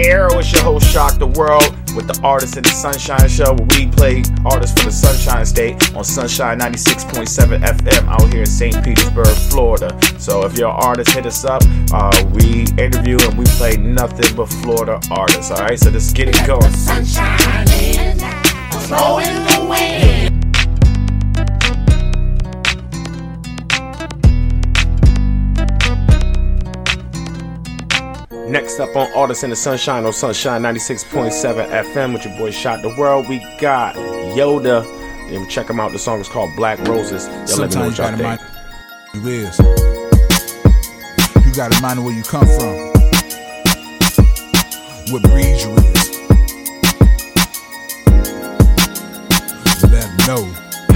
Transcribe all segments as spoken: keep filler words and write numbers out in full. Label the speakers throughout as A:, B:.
A: here. It's your host, Shock the World, with the Artists in the Sunshine Show, where we play artists from the Sunshine State on Sunshine ninety-six point seven F M out here in Saint Petersburg, Florida. So if you're an artist, hit us up. Uh, we interview and we play nothing but Florida artists. All right, so let's get it going.
B: Sunshine is blowing the wind.
A: Next up on Artists in the Sunshine on Sunshine ninety-six point seven F M with your boy Shot the World, we got Yoda. And check him out. The song is called Black Roses. Y'all let me know what y'all think.
C: You is. You gotta mind where you come from. What breed you is. Let them know.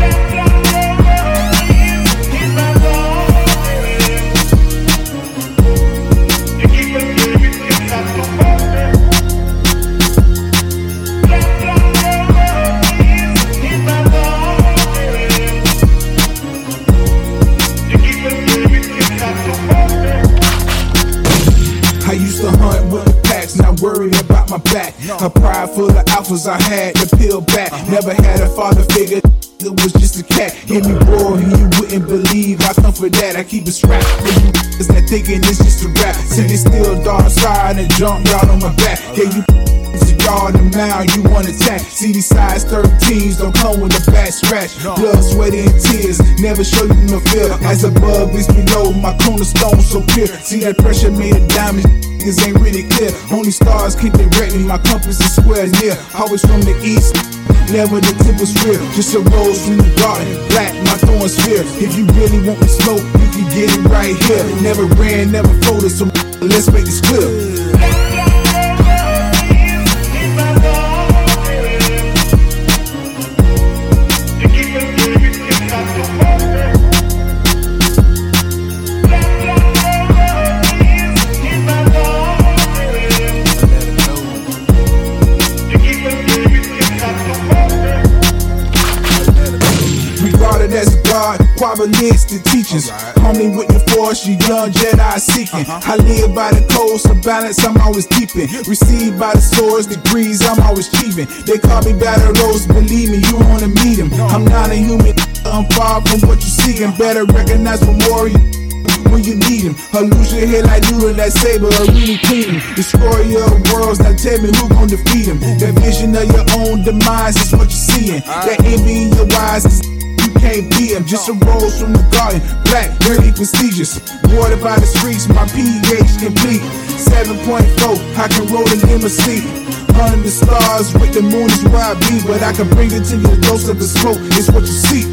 C: I used to hunt with the packs, not worried about my back. A pride full of alphas I had to peel back. Never had a father figure, it was just a cat. Hear me roar, you wouldn't believe I come for that. I keep it strapped for you, is that thinking it's just a rap. See they still dark side and jump y'all on my back. Yeah, you to y'all the now you want attack. See these size thirteens don't come with a bad scratch. Blood, sweat, and tears never show you no fear. As above is below, my cornerstone so pure. See that pressure made a diamond. Niggas ain't really clear. Only stars keep directing. My compass is square near. Always from the east. Never the tip was real. Just a rose from the garden. Black, my thorn sphere. If you really want me smoke, you can get it right here. Never ran, never folded. So let's make this clear. As a God, probabilistic teachings. Homely with the force, you young Jedi seeking. I live by the codes, so balance I'm always keeping. Received by the swords, degrees I'm always achieving. They call me Battle Rose, believe me, you wanna meet him. I'm not a human, I'm far from what you seeking. Better recognize Memorial when you need him. Or lose your head like you and that saber, or really clean him. Destroy your worlds, now tell me who gon' defeat him. That vision of your own demise is what you're seeing. That envy in your eyes is can't be him, just a rose from the garden. Black, very prestigious. Watered by the streets, my pH complete. seven point four, I can roll a limousine. Under the stars, with the moon is where I be. But I can bring it to you, the dose of the smoke, it's what you see.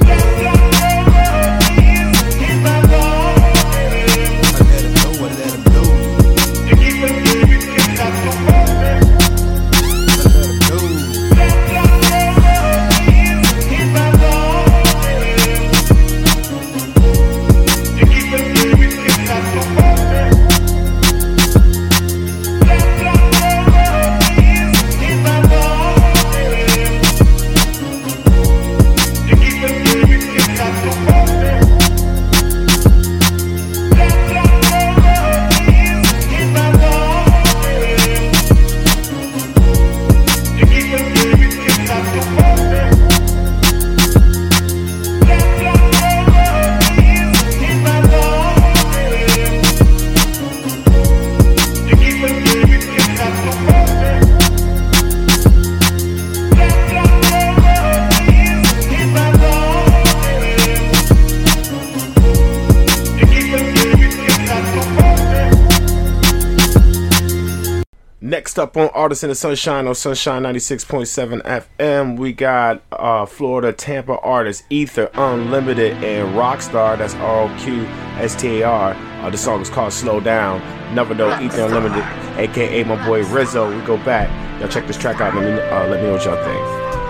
A: Next up on Artists in the Sunshine on Sunshine ninety-six point seven F M, we got uh, Florida Tampa artists Ether Unlimited and Rockstar. That's R O Q S T A R. Uh, the song is called Slow Down. Never know Ether Unlimited, aka my boy Rizzo. We go back. Y'all check this track out and let me, uh, let me know what y'all think.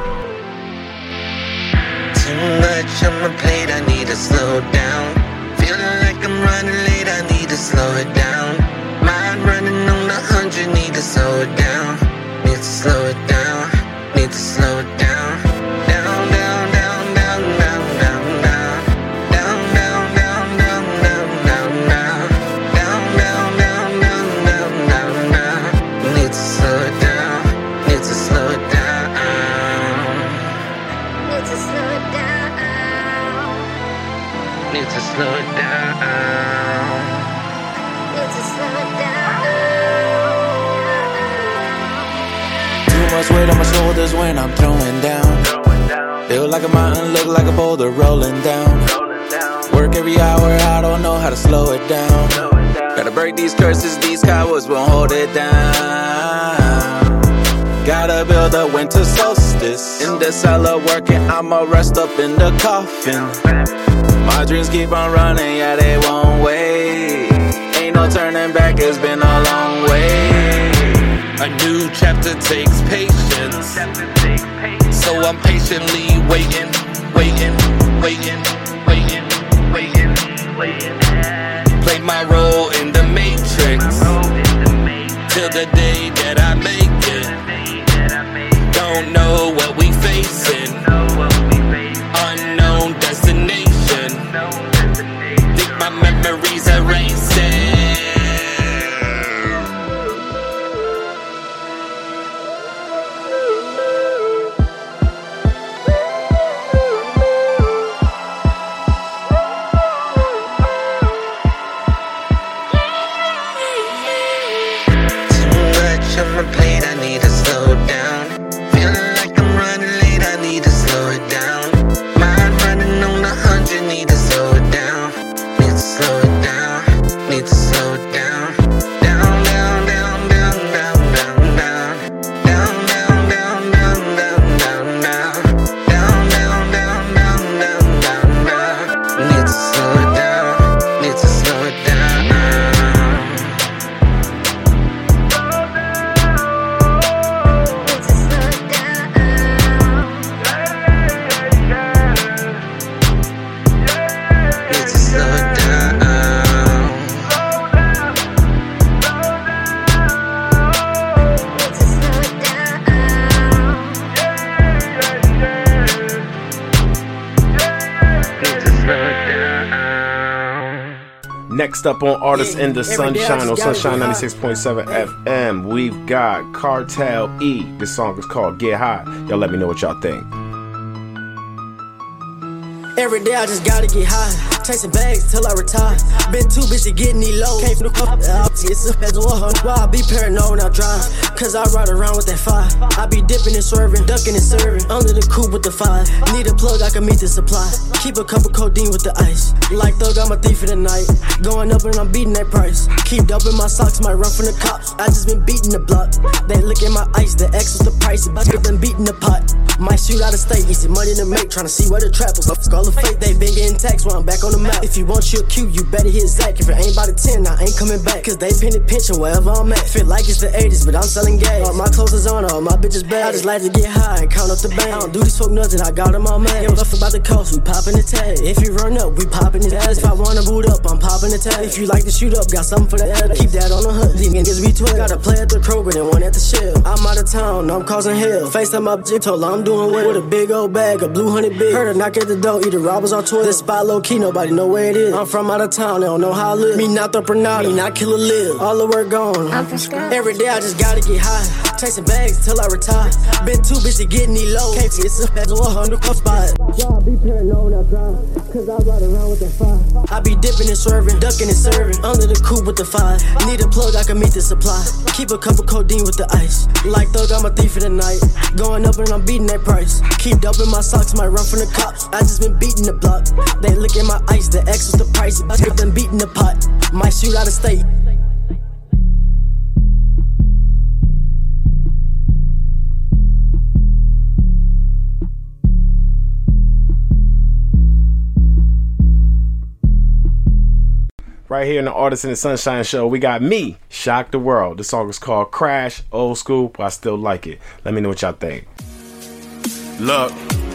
D: Too much on my plate, I need to slow down. Feeling like I'm running late, I need to slow it down. Mind running on a hundred, need to slow it down. Need to slow it down, need to slow it down. Down, down, down, down, down, down, down. Down, down, down, down, down, down, down. Down, down, down, down, down, down, down. Need to
E: shoulders when I'm throwing down. Feel like a mountain, look like a boulder rolling down. Work every hour, I don't know how to slow it down. Gotta break these curses, these cowards won't hold it down. Gotta build a winter solstice. In the cellar working, I'ma rest up in the coffin. My dreams keep on running, yeah, they won't wait. Ain't no turning back, it's been a long way.
F: A new chapter takes patience, so I'm patiently waiting, waiting, waiting, waiting, waiting, waiting. Play my role in the matrix till the day that I make it. Don't know what we facing, unknown destination. Think my memories are racing.
D: On my plate, I need to slow down. Feeling like I'm running late, I need to slow it down. Mind running on a hundred, need to slow it down. Need to slow it down, need to slow it down. Down, down, down, down, down, down, down. Down, down, down, down, down, down, down. Down, down, down, down, down, down, down. Need to slow it down, need to slow it down.
A: Next up on Artists in the Sunshine on Sunshine ninety-six point seven F M, we've got Cartel E. This song is called Get High. Y'all let me know what y'all think.
G: Every day I just gotta get high, chasing bags till I retire. Been too busy getting these low. Came from the cup, it's a better one. Why I be paranoid when I drive? Cause I ride around with that fire. I be dipping and swerving, ducking and serving. Under the coupe with the five. Need a plug, I can meet the supply. Keep a cup of codeine with the ice. Like Thug, I'm a thief in the night. Going up and I'm beating that price. Keep dope in my socks, might run from the cops. I just been beating the block. They look at my ice, the X was the price. About to been beating the pot. Might shoot out of state, easy money to make. Trying to see where the trap was. Skull of fate, they been getting taxed while I'm back on the map. If you want your cue, you better hit Zach. If it ain't by the ten, I ain't coming back. Cause they pin it pinching wherever I'm at. Feel like it's the eighties, but I'm selling gas. All my clothes is on, all my bitches bad. I just like to get high and count up the band. I don't do this folk nothing, I got them all mad. Give a fuck about the cost, we popping the tag. If you run up, we popping his ass. If I wanna boot up, I'm popping the tag. If you like to shoot up, got something for that. Keep that on the hunt, these niggas be twelve. Got a play at the Kroger and one at the Shell. I'm out of town, I'm causing hell. FaceTime my bitch, told her I'm doing well. With a big old bag, a blue honey big. Heard her knock at the door, either robbers or toys. This spot low key, nobody know where it is. I'm from out of town, they don't know how I live. Me not the Pranada, me not kill a live. All the work gone. Every day I just gotta get high, chasing bags till I retire. Been too busy getting these low. Can't see it's a better one hundred cup spot. Y'all be paranoid when I drive, cause I ride around with that fire. I be dipping and swerving, ducking and serving. Under the coupe with the five. Need a plug, I can meet the supply. Keep a cup of codeine with the ice. Like Thug, I'm a thief in the night. Going up and I'm beating that price. Keep dope in my socks, might run from the cops. I just been beating the block. They look at my ice, the X was the price. I just been beating the pot. Might shoot out of state.
A: Right here in the Artists in the Sunshine show, we got me, Shock the World. The song is called Crash, old school, but I still like it. Let me know what y'all think.
H: Look,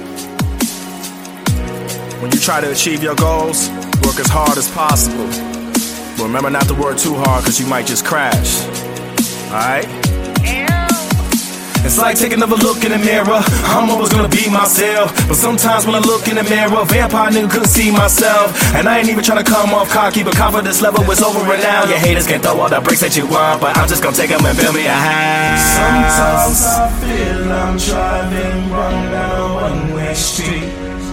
H: when you try to achieve your goals, work as hard as possible. But remember not to work too hard, because you might just crash. Alright? It's like taking another look in the mirror. I'm always gonna be myself, but sometimes when I look in the mirror, vampire nigga couldn't see myself. And I ain't even trying to come off cocky, but confidence level is over and now. Your haters can throw all the bricks that you want, but I'm just gonna take them and build me a house. Sometimes I feel I'm driving wrong down a one-way street.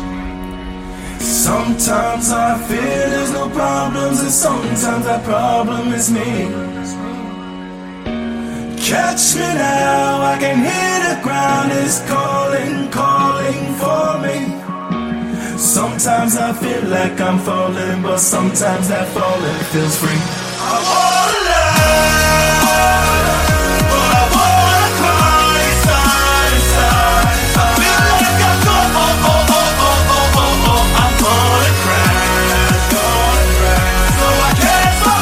H: Sometimes I feel there's no problems, and sometimes that problem is me. Catch me now, I can hear the ground is calling, calling for me. Sometimes I feel like I'm falling, but sometimes that falling feels free. I wanna love, but I wanna cry inside, inside. I feel like I'm going, oh, oh, oh, oh, oh, oh, oh. I'm gonna crash, gonna crash. So I can't stop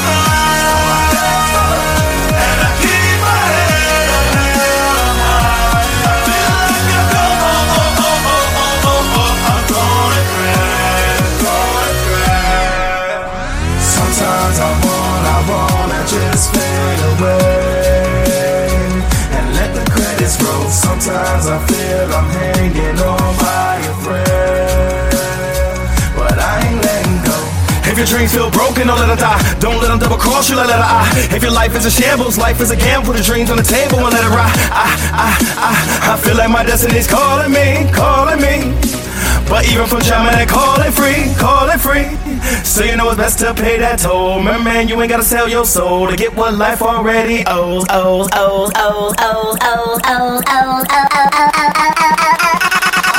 H: crying, and I keep my head up high. I feel like I'm going, oh, oh, oh, oh, oh, oh, oh. I'm gonna crash, gonna crash. Sometimes I wanna, I wanna just fade away and let the credits roll. Sometimes I feel I'm hanging on by a thread, but I ain't letting go. If your dreams feel broken, don't let them die. Don't let them double cross you, let it eye. If your life is a shambles, life is a gamble. Put the dreams on the table and let it ride. I, I, I, I feel like my destiny's calling me, calling me. But even from jamming and calling free, calling free. So you know it's best to pay that toll. Remember, man, you ain't gotta sell your soul to get what life already owes, owes, owes, owes, owes, owes, owes, owes, owes, owes.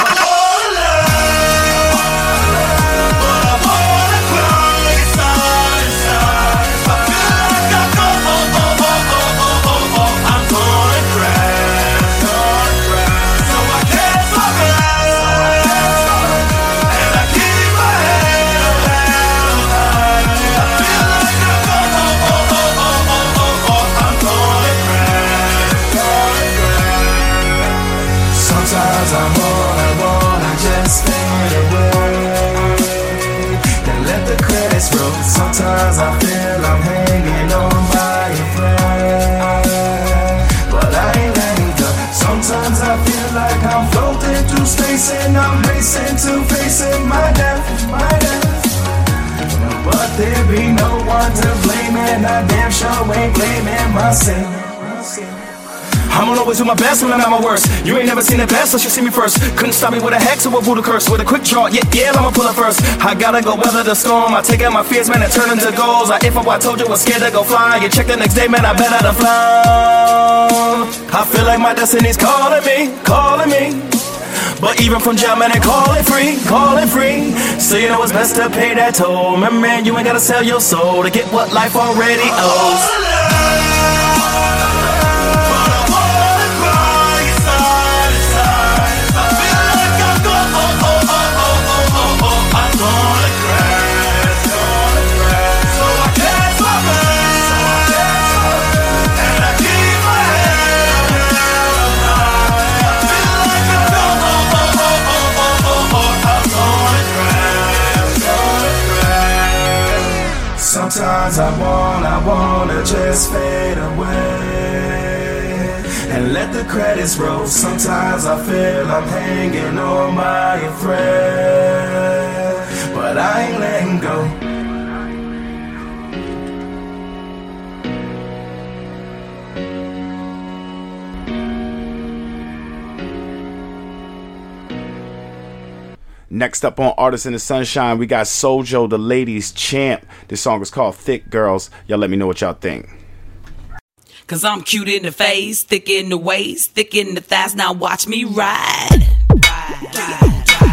H: Sometimes I wanna, wanna just fade away and let the credits roll. Sometimes I feel I'm hanging on by a thread, but I ain't letting go. Sometimes I feel like I'm floating through space and I'm racing to facing my death, my death. But there be no one to blame, and I damn sure ain't blaming myself. I'm always do my best when I'm at my worst. You ain't never seen the best, so you see me first. Couldn't stop me with a hex or a Buddha curse. With a quick draw, yeah, yeah, I'ma pull up first. I gotta go weather the storm. I take out my fears, man, and turn into goals. Like if I told you I was scared to go fly, you check the next day, man, I bet I'd have flown. I feel like my destiny's calling me, calling me. But even from jamming and calling free, calling free. So you know it's best to pay that toll. Remember, man, you ain't gotta sell your soul to get what life already owes. Sometimes I wanna, I wanna just fade away and let the credits roll. Sometimes I feel I'm hanging on by a thread, but I ain't letting go.
A: Next up on Artists in the Sunshine, we got Sojo, the ladies champ. This song is called Thick Girls. Y'all let me know what y'all think.
I: Cause I'm cute in the face, thick in the waist, thick in the thighs. Now watch me ride. Ride, ride.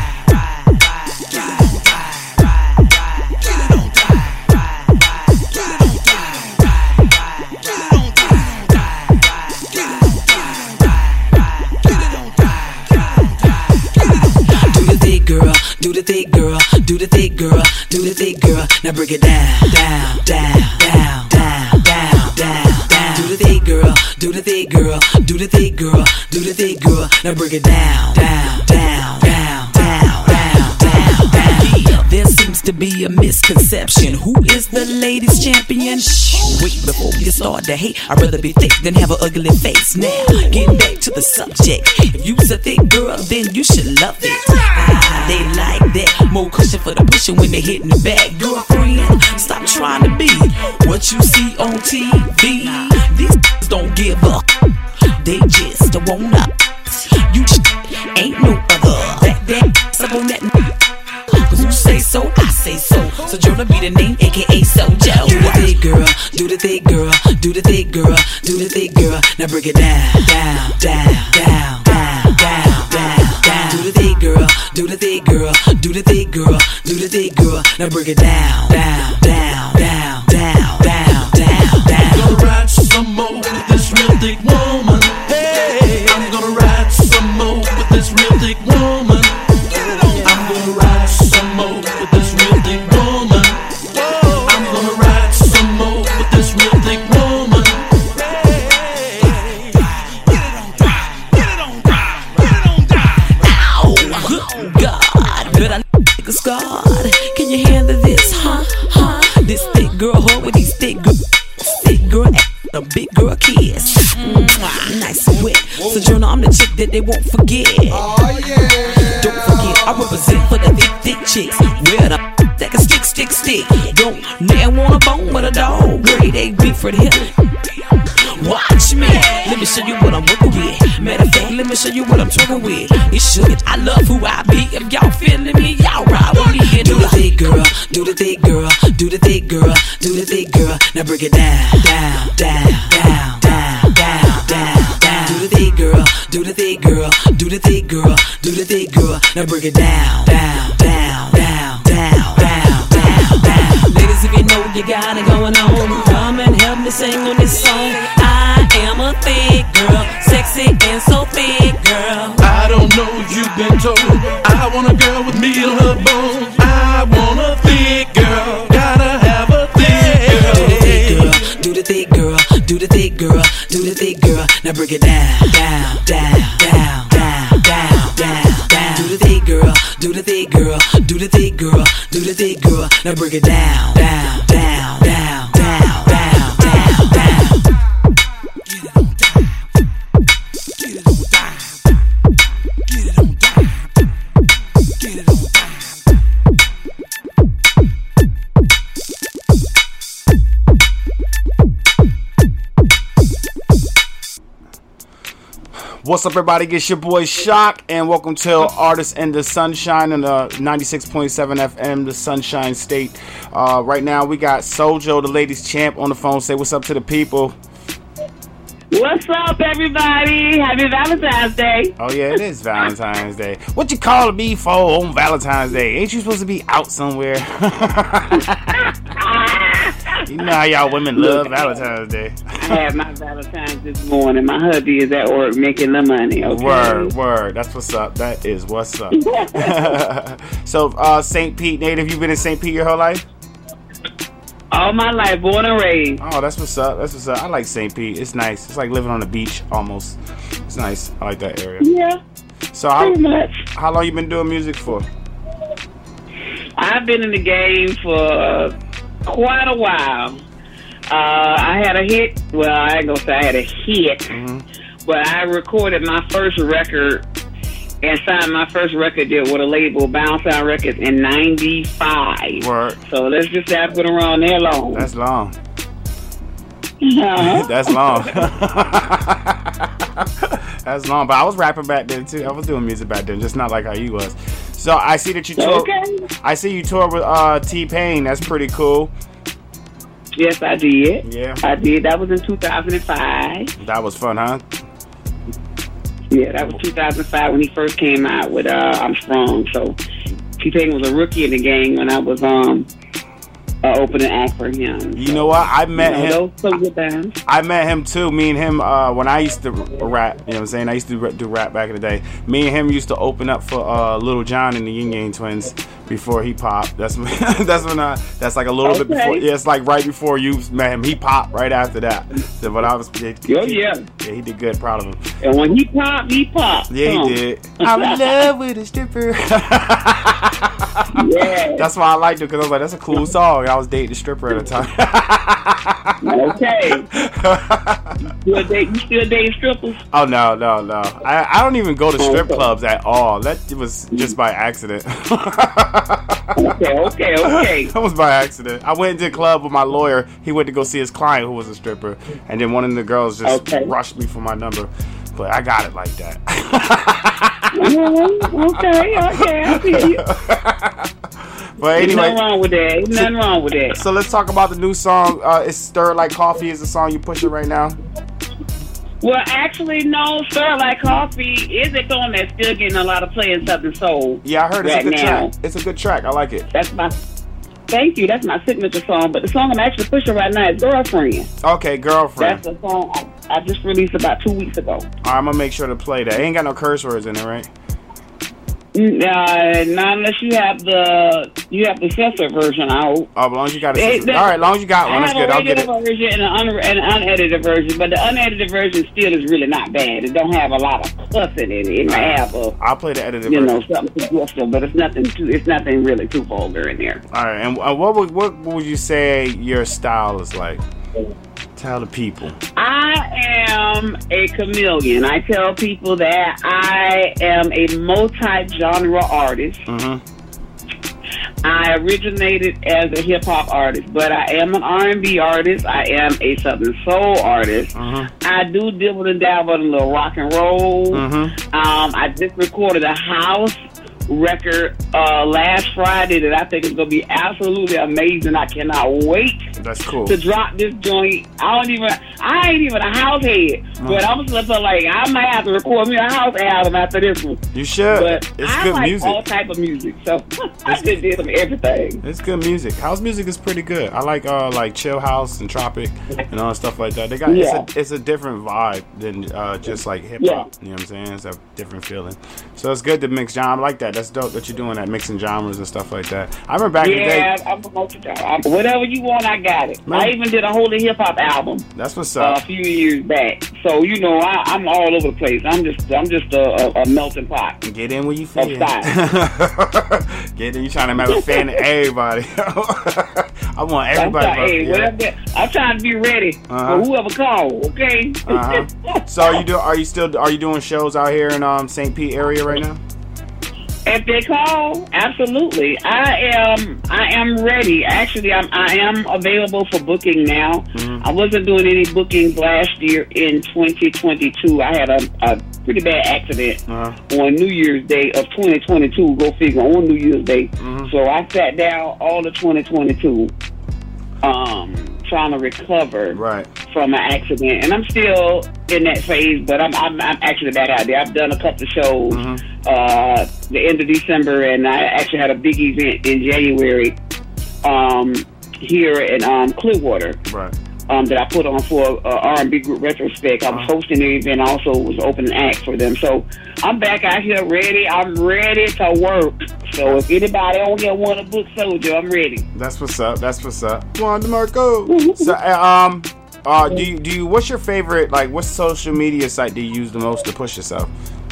I: Do the thick girl, do the thick girl, do the thick girl. Now break it down, down, down, down, down, down, down, down. Do the thick girl, do the thick girl, do the thick girl, do the thick girl. Now break it down, down, down, down, down, down, down, down. Yeah, there seems to be a misconception. Who is the ladies champion? Shh, wait before you start to hate. I'd rather be thick than have an ugly face. Now, getting back to the subject. If you's a thick girl, then you should love it. Ah, they like that. More cushion for the pushing when they hitting the back. Girlfriend, stop trying to be what you see on T V. These don't give up. They just want up. You ain't no other. Back that up on that. Cause you say so. so, I say so. So Jonah be the name, aka Sojo. Do the thing, girl, do the thing, girl, do the thing, girl, do the thing, girl. Now break it down, down, down, down, down, down, down, down. Do the thing, girl, do the thing, girl, do the thing, girl, do the thing, girl. Now break it down, down, down, down, down, down, down, down.
J: Gonna ride some more with this real thick woman. Hey, I'm gonna ride some more with this real thick woman. I'm gonna ride some more with this real thick woman. I'm gonna ride some more with this real thick woman.
I: Ow, oh God, but I nigga scarred. Can you handle this, huh, huh? This thick girl, huh, with these thick girl, thick girl, a big girl kiss. Mwah, nice and wet. Sojourner, I'm the chick that they won't forget. Oh yeah. Don't forget, I represent for the thick, thick chicks. Where the that can stick, stick, stick. Don't never want a bone with a dog. Grade A beef for the hip. Watch me, let me show you what I'm working with. Matter of fact, let me show you what I'm talking with. It's sugar, I love who I be. If y'all feeling me, y'all ride with me. And do the thing, girl, do the thing, girl, do the thing, girl, do the thing, girl. Now break it down, down, down, down, down, down, down, down. Do the thing, girl, do the thing, girl, do the thing, girl, do the thing, girl. Now break it down, down, down, down, down, down, down, down. Ladies, if you know you got it going on, come and help me sing on this song. I am a thick girl, sexy and so thick girl.
J: I don't know you've been told. I want a girl with meat on her bones. I want a thick girl, gotta have a thick girl.
I: Do the thick girl, do the thick girl, do the thick girl. Now break it down, down, down, down, down, down, down, down. Do the thick girl, do the thick girl, do the thick girl, do the thick girl. Now break it down, down, down, down, down, down, down, down. Get it on down, get it on down, get it on down, get it on down.
A: What's up, everybody? It's your boy Shock, and welcome to Artists in the Sunshine on the ninety-six point seven F M, the Sunshine State. Uh, right now, we got Sojo, the ladies champ, on the phone. Say what's up to the people.
K: What's up, everybody? Happy Valentine's Day.
A: Oh, yeah, it is Valentine's Day. What you calling me for on Valentine's Day? Ain't you supposed to be out somewhere? You know how y'all women love Valentine's Day.
K: I had my Valentine's this morning. My hubby is at work making the money, okay?
A: Word, word. That's what's up. That is what's up. So, uh, Saint Pete native, you been in Saint Pete your whole life?
K: All my life, born and raised.
A: Oh, that's what's up. That's what's up. I like Saint Pete. It's nice. It's like living on the beach almost. It's nice. I like that area.
K: Yeah.
A: So, how,
K: pretty much.
A: How long you been doing music for?
K: I've been in the game for quite a while. Uh, I had a hit. Well, I ain't gonna say I had a hit, mm-hmm. but I recorded my first record and signed my first record deal with a label, Bound Sound Records, in ninety-five.
A: Word.
K: So let's just say I've been around there long.
A: That's long.
K: Uh-huh.
A: That's long. That's long. But I was rapping back then too. I was doing music back then, just not like how you was. So I see that you tour.
K: Okay.
A: I see you tour with uh, T-Pain. That's pretty cool.
K: Yes, I did.
A: Yeah.
K: I did. That was in two thousand five.
A: That was fun, huh?
K: Yeah, that was two thousand five when he first came out with uh, I'm Strong. So T-Pain was a rookie in the game when I was um uh, opening act for him.
A: You
K: so,
A: know what? I met
K: you know,
A: him.
K: Those some good times.
A: I met him too. Me and him, uh, when I used to rap, you know what I'm saying? I used to do rap back in the day. Me and him used to open up for uh, Little John and the Yin Yang Twins before he popped. That's when, that's when I, that's like a little okay. bit before. Yeah, it's like right before you met him. He popped right after that. So when I was, yeah,
K: oh yeah,
A: yeah, he did good. Proud of him.
K: And when he popped, he popped.
A: Yeah, he
K: oh.
A: did. I'm in love with a stripper.
K: Yeah,
A: that's why I liked it, because I was like, that's a cool song. I was dating a stripper at the time.
K: Okay. You still dating, you still dating strippers?
A: Oh no, no, no. I, I don't even go to strip okay. clubs at all. That was just by accident.
K: Okay, okay, okay.
A: That was by accident. I went into a club with my lawyer. He went to go see his client who was a stripper, and then one of the girls just okay. rushed me for my number. But I got it like that.
K: Mm-hmm. Okay, okay, I see you.
A: But
K: There's
A: anyway,
K: nothing wrong with that. There's nothing wrong with that.
A: So let's talk about the new song. Uh, it's Stir Like Coffee is the song you pushing right now.
K: Well, actually, no. Stir Like Coffee is a song that's still getting a lot of play in Southern Soul.
A: Yeah, I heard it's
K: right
A: a good
K: now.
A: track. It's a good track. I like it.
K: That's my. Thank you. That's my signature song. But the song I'm actually pushing right now is Girlfriend.
A: Okay, Girlfriend.
K: That's the song I, I just released about two weeks ago.
A: All right, I'm gonna make sure to play that. It ain't got no curse words in it, right?
K: Uh, not unless you have the you have the censored version out.
A: Oh, as long as you got a
K: It-
A: censored. All right, as long as you got one,
K: I
A: that's
K: have
A: good.
K: a
A: I'll get
K: regular
A: it.
K: version and an, un- and an unedited version, but the unedited version still is really not bad. It don't have a lot of cussing in it. It might have a
A: I'll play the edited
K: you
A: version.
K: know something suggestive, but it's nothing too. It's nothing really too vulgar in there.
A: All right, and uh, what would what would you say your style is like? Tell the people.
K: I am a chameleon. I tell people that I am a multi-genre artist.
A: Mm-hmm.
K: I originated as a hip hop artist, but I am an R and B artist. I am a Southern Soul artist.
A: Mm-hmm.
K: I do dibble and dabble in a little rock and roll.
A: Mm-hmm.
K: Um, I just recorded a house record uh, last Friday that I think is going to be absolutely amazing. I cannot wait
A: That's cool.
K: to drop this joint. I don't even, I ain't even a house head, but I'm just like, I might have to record me a house album after this one.
A: You should.
K: But
A: It's
K: I
A: good
K: like
A: music.
K: all type of music, so I just did some everything.
A: It's good music. House music is pretty good. I like uh like chill house and tropic and all stuff like that. They got
K: Yeah.
A: it's a it's a different vibe than uh just like hip
K: Yeah.
A: hop. You know what I'm saying? It's a different feeling. So it's good to mix genre. I like that. That's dope that you're doing that, mixing genres and stuff like that. I remember back in the
K: Yeah,
A: day.
K: I'm promoting y'all. Whatever you want, I got it.
A: Man.
K: I even did a holy hip hop album
A: That's what's
K: uh,
A: up.
K: a few years back. So you know, I, I'm all over the place. I'm just, I'm just a, a, a melting pot.
A: Get in where you fit.
K: Of style.
A: Get in. You trying to have a fan of everybody. I want
K: I'm
A: everybody.
K: trying, hey,
A: yeah.
K: whatever. I'm trying to be ready
A: Uh-huh.
K: for whoever calls. Okay.
A: Uh-huh. So are you do? Are you still? Are you doing shows out here in um Saint Pete area right now?
K: If they call, absolutely. I am. I am ready. Actually, I'm. I am available for booking now.
A: Mm-hmm.
K: I wasn't doing any bookings last year in twenty twenty-two. I had a, a pretty bad accident
A: Uh-huh.
K: on New Year's Day of twenty twenty-two. Go figure, on New Year's Day.
A: Mhm.
K: So I sat down all of twenty twenty-two, um, trying to recover
A: Right.
K: from an accident, and I'm still in that phase. But I'm. I'm, I'm actually back out there. I've done a couple of shows.
A: Mhm.
K: Uh, the end of December, and I actually had a big event in January um, here in um, Clearwater
A: Right.
K: um, that I put on for uh, R and B group Retrospect. I was hosting the event, also was opening act for them. So I'm back out here ready. I'm ready to work. So if anybody on here want to book Soldier, I'm ready.
A: That's what's up. That's what's up. Wanda Marco. So uh, um, uh, do you do you? What's your favorite? Like, what social media site do you use the most to push yourself?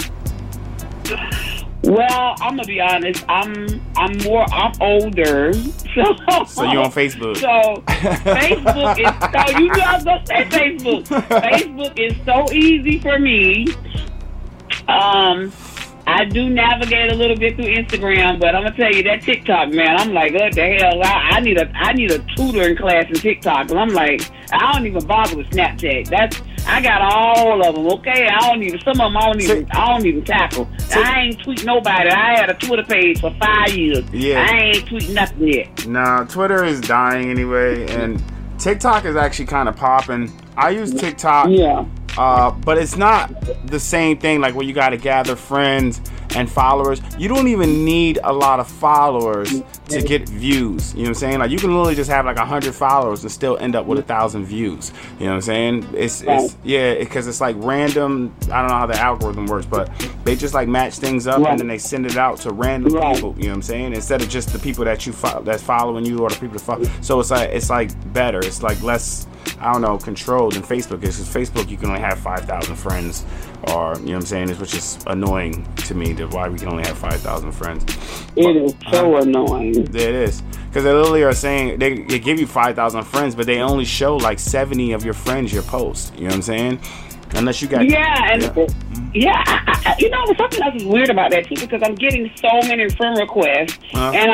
K: Well, I'm gonna be honest. I'm I'm more I'm older, so
A: So you on Facebook?
K: So Facebook is so you know I was gonna say Facebook. Facebook is so easy for me. Um, I do navigate a little bit through Instagram, but I'm gonna tell you that TikTok, man. I'm like, what the hell? I, I need a I need a tutoring class in TikTok, and I'm like, I don't even bother with Snapchat. That's I got all of them. Okay, I don't even some of them. I don't even I don't even tackle. I ain't tweet nobody. I had a Twitter page for five years.
A: Yeah.
K: I ain't tweet nothing yet.
A: Nah, Twitter is dying anyway, and TikTok is actually kind of popping. I use TikTok.
K: Yeah.
A: Uh, but it's not the same thing like where you got to gather friends and followers. You don't even need a lot of followers to get views. You know what I'm saying? Like you can literally just have like a hundred followers and still end up with a thousand views. You know what I'm saying? It's it's yeah, because it's like random. I don't know how the algorithm works, but they just like match things up and then they send it out to random people. You know what I'm saying? Instead of just the people that you fo- that's following you or the people that follow. So it's like it's like better. It's like less. I don't know, controlled than Facebook is. Because Facebook, you can only have five thousand friends, or, you know what I'm saying, which is annoying to me, that why we can only have five thousand friends.
K: It is so uh, annoying.
A: It is. Because they literally are saying, they, they give you five thousand friends, but they only show like seventy of your friends your post. You know what I'm saying? Unless you got...
K: Yeah, and
A: yeah.
K: yeah, I, I, you know, something else is weird about that, too, because I'm getting so many friend requests,
A: Uh-huh.
K: and I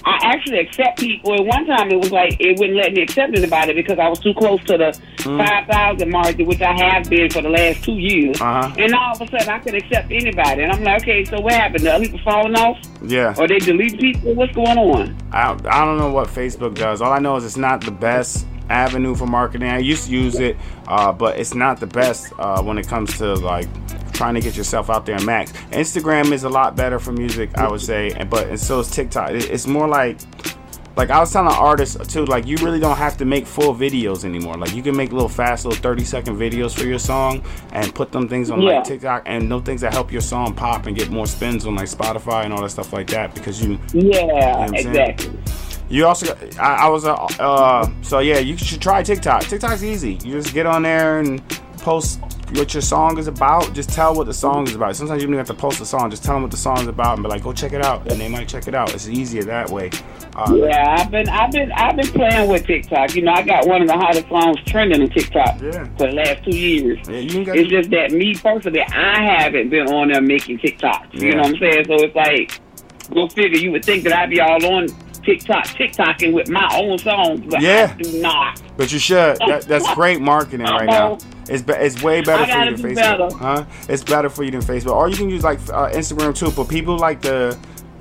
K: I actually accept people. At one time, it was like it wouldn't let me accept anybody because I was too close to the mm. five thousand mark, which I have been for the last two years.
A: Uh-huh.
K: And all of a sudden, I could accept anybody. And I'm like, okay, so what happened? The other people falling off?
A: Yeah.
K: Or they delete people? What's going on?
A: I, I don't know what Facebook does. All I know is it's not the best avenue for marketing. I used to use it, uh, but it's not the best uh, when it comes to like trying to get yourself out there and max. Instagram is a lot better for music, I would say, and but and so is TikTok. It, it's more like like I was telling artists too, like you really don't have to make full videos anymore. Like you can make little fast little thirty second videos for your song and put them things on
K: yeah.
A: like TikTok and no things that help your song pop and get more spins on like Spotify and all that stuff like that because you
K: yeah
A: you know
K: exactly
A: saying? You also, I, I was, uh, uh, so yeah, you should try TikTok. TikTok's easy. You just get on there and post what your song is about. Just tell what the song is about. Sometimes you don't have to post a song. Just tell them what the song is about and be like, go check it out. And they might check it out. It's easier that way. Uh,
K: yeah, I've been, I've been, I've been playing with TikTok. You know, I got one of the hottest songs trending on TikTok
A: yeah.
K: for the last two years.
A: Yeah, you got
K: it's just that me personally, I haven't been on there making TikToks.
A: Yeah.
K: You know what I'm saying? So it's like, go figure. You would think that I'd be all on TikTok, TikToking with my own songs, but
A: yeah.
K: I do not.
A: But you should. That, that's great marketing right now. It's be, it's way better for you than Facebook,
K: better.
A: huh? It's better for you than Facebook. Or you can use like uh, Instagram too. But people like the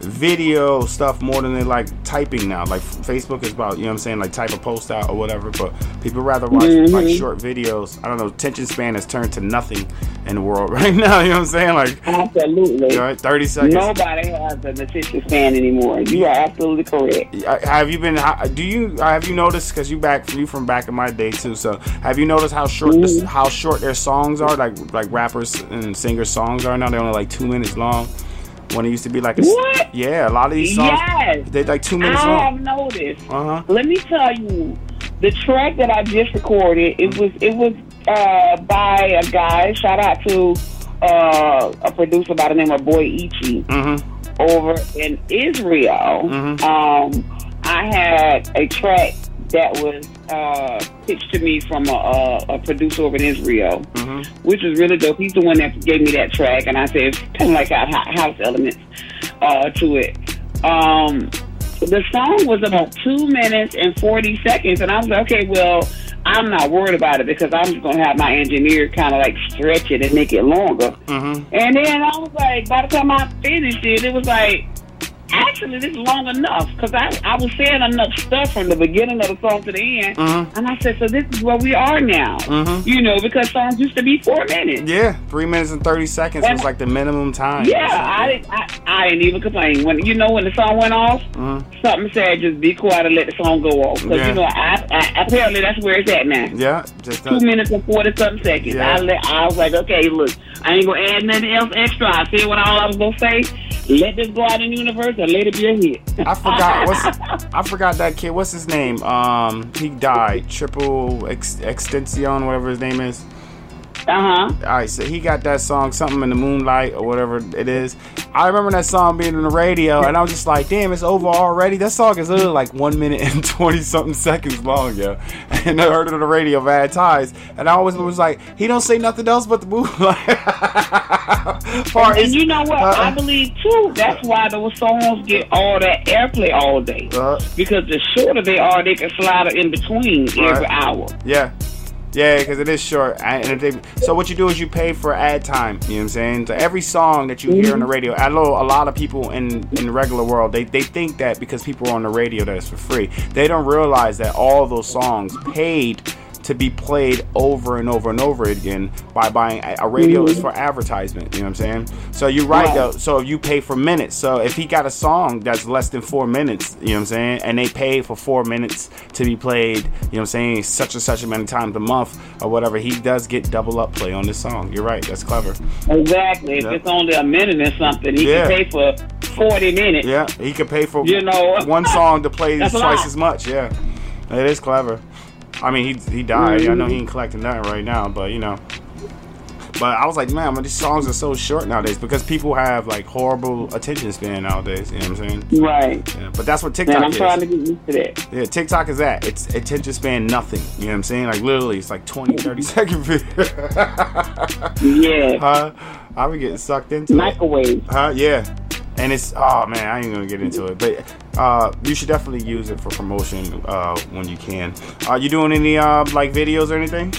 A: video stuff more than they like typing now. Like Facebook is about, you know what I'm saying, like type a post out or whatever, but people rather watch mm-hmm. like short videos. I don't know, attention span has turned to nothing in the world right now, you know what I'm saying? Like
K: absolutely.
A: You know, thirty seconds.
K: Nobody has an attention span anymore. You are absolutely correct.
A: Have you been do you have you noticed, cuz you back you from back in my day too, so have you noticed how short mm-hmm. this, how short their songs are, like like rappers and singers songs are now? They're only like two minutes long. When it used to be like a
K: what?
A: Yeah, a lot of these songs
K: yes.
A: they're like two minutes
K: I
A: long.
K: I have noticed.
A: Uh-huh.
K: Let me tell you, the track that I just recorded, it was it was uh, by a guy. Shout out to uh, a producer by the name of Boy Ichi
A: mm-hmm.
K: over in Israel.
A: Mm-hmm.
K: Um, I had a track that was uh, pitched to me from a, a, a producer over in Israel, mm-hmm. which is really dope. He's the one that gave me that track, and I said it's kind of like got house elements uh, to it. Um, the song was about two minutes and forty seconds, and I was like, okay, well, I'm not worried about it because I'm just going to have my engineer kind of like stretch it and make it longer.
A: Mm-hmm.
K: And then I was like, by the time I finished it, it was like, actually, this is long enough because I, I was saying enough stuff from the beginning of the song to the end.
A: Mm-hmm.
K: And I said, so this is where we are now.
A: Mm-hmm.
K: You know, because songs used to be four minutes.
A: Yeah, three minutes and thirty seconds and was like the minimum time.
K: Yeah, I didn't, I, I didn't even complain. When you know when the song went off,
A: mm-hmm.
K: something said just be quiet and let the song go off. Because,
A: yeah.
K: you know, I, I, apparently that's where it's at now.
A: Yeah. just
K: Two minutes and forty-something seconds.
A: Yeah.
K: I, let, I was like, okay, look, I ain't going to add nothing else extra. I said what all I was going to say. Let this go out in the universe and let it be a hit.
A: I forgot what's I forgot that kid. What's his name? Um, he died. Triple Ex- Extension, whatever his name is.
K: Uh huh.
A: All right, so he got that song, something in the moonlight or whatever it is. I remember that song being on the radio, and I was just like, "Damn, it's over already." That song is literally like one minute and twenty something seconds long, yo. And I heard it on the radio, Bad Ties, and I always was like, "He don't say nothing else but the moonlight."
K: and, and you know what? Uh, I believe too. That's why those songs get all that airplay all day, uh, because the shorter they are, they can slide in between right. every hour.
A: Yeah. Yeah, because it is short. And if they, so what you do is you pay for ad time. You know what I'm saying? So every song that you hear on the radio, I know a lot of people in, in the regular world, they, they think that because people are on the radio that it's for free. They don't realize that all those songs paid to be played over and over and over again by buying a radio is for advertisement. You know what I'm saying? So you're right, right. though. So you pay for minutes. So if he got a song that's less than four minutes, you know what I'm saying, and they pay for four minutes to be played, you know what I'm saying, such and such amount of times a month or whatever, he does get double up play on this song. You're right. That's clever.
K: Exactly. If
A: yep.
K: it's only a minute or something, he
A: yeah.
K: can pay for forty minutes.
A: Yeah, he could pay for
K: you know
A: one song to play twice as much. Yeah, it is clever. I mean, he he died. Mm-hmm. I know he ain't collecting nothing right now, but you know. But I was like, man, these songs are so short nowadays because people have like horrible attention span nowadays. You know what I'm saying?
K: Right.
A: Yeah, but that's what TikTok
K: Man, I'm
A: is.
K: trying to get used to that.
A: Yeah, TikTok is that. It's attention span nothing. You know what I'm saying? Like literally, it's like twenty, thirty second video.
K: Yeah.
A: Huh? I be getting sucked into
K: microwave.
A: it. Huh? Yeah. And it's, oh man, I ain't gonna get into it, but uh, you should definitely use it for promotion uh, when you can. Are you doing any uh, like videos or anything?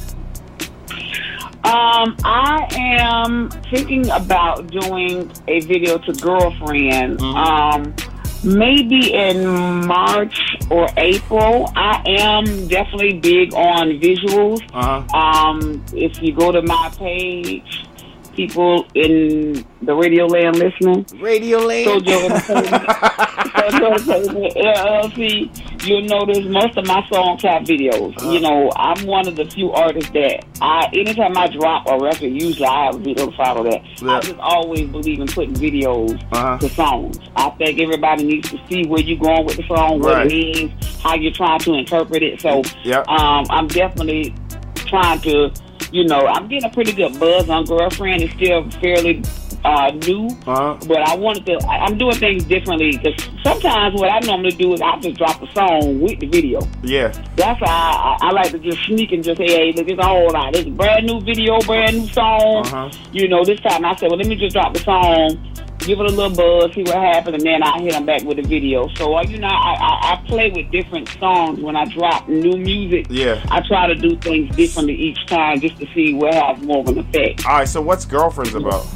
K: Um, I am thinking about doing a video to Girlfriend. Mm-hmm. Um, maybe in March or April. I am definitely big on visuals. Uh-huh. Um, if you go to my page, people in the Radio Land listening.
A: Radio Land.
K: Sojo Entertainment. Sojo Entertainment, L L C. You'll notice most of my songs have videos. Uh-huh. You know, I'm one of the few artists that I, anytime I drop a record, usually I have a video to follow that. Yeah. I just always believe in putting videos uh-huh. to songs. I think everybody needs to see where you're going with the song, what right. it means, how you're trying to interpret it. So yep. um, I'm definitely trying to, you know, I'm getting a pretty good buzz on Girlfriend. It's still fairly uh, new, uh-huh. but I wanted to, I, I'm doing things differently because sometimes what I normally do is I just drop a song with the video.
A: Yeah.
K: That's why I, I, I like to just sneak and just say, hey, look, it's a whole lot. It's a brand new video, brand new song. Uh-huh. You know, this time I said, well, let me just drop the song, give it a little buzz, see what happens, and then I hit them back with a video. So, uh, you know, I, I, I play with different songs when I drop new music.
A: Yeah.
K: I try to do things differently each time just to see what has more of an effect.
A: All right, so what's Girlfriend's about?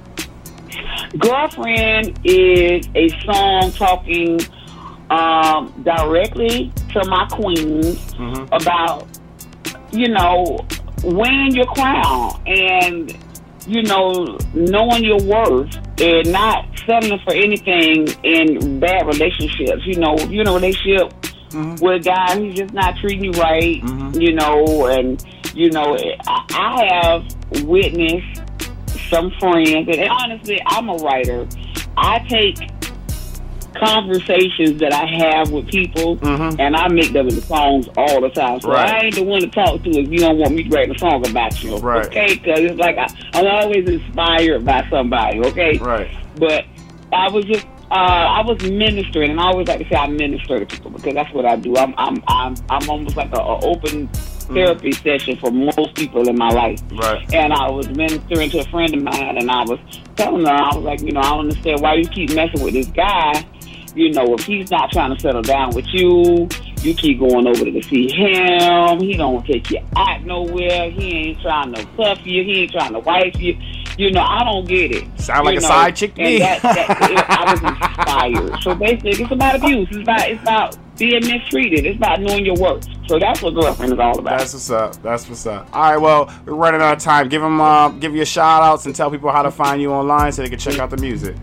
K: Girlfriend is a song talking um, directly to my queens mm-hmm. about, you know, wearing your crown and, you know, knowing your worth and not settling for anything in bad relationships. You know, you're in a relationship mm-hmm. with a guy who's just not treating you right, mm-hmm. you know, and, you know, I, I have witnessed some friends, and honestly, I'm a writer. I take conversations that I have with people, mm-hmm. and I make them into songs all the time. So right. I ain't the one to talk to if you don't want me to write a song about you, right. okay? Because it's like I, I'm always inspired by somebody, okay?
A: Right.
K: But I was just, uh, I was ministering, and I always like to say I minister to people because that's what I do. I'm, I'm, I'm, I'm almost like a, a open therapy mm. session for most people in my life.
A: Right.
K: And I was ministering to a friend of mine, and I was telling her, I was like, you know, I don't understand why you keep messing with this guy. You know, if he's not trying to settle down with you, you keep going over to see him. He don't take you out nowhere. He ain't trying to cuff you. He ain't trying to wife you. You know, I don't get it.
A: Sound like
K: you
A: a
K: know?
A: side chick to me.
K: That, that, it, I was inspired. So basically, it's about abuse. It's about it's about being mistreated. It's about knowing your worth. So that's what Girlfriend is all about.
A: That's what's up. That's what's up. All right, well, we're running out of time. Give them, uh, give you shout outs and tell people how to find you online so they can check out the music.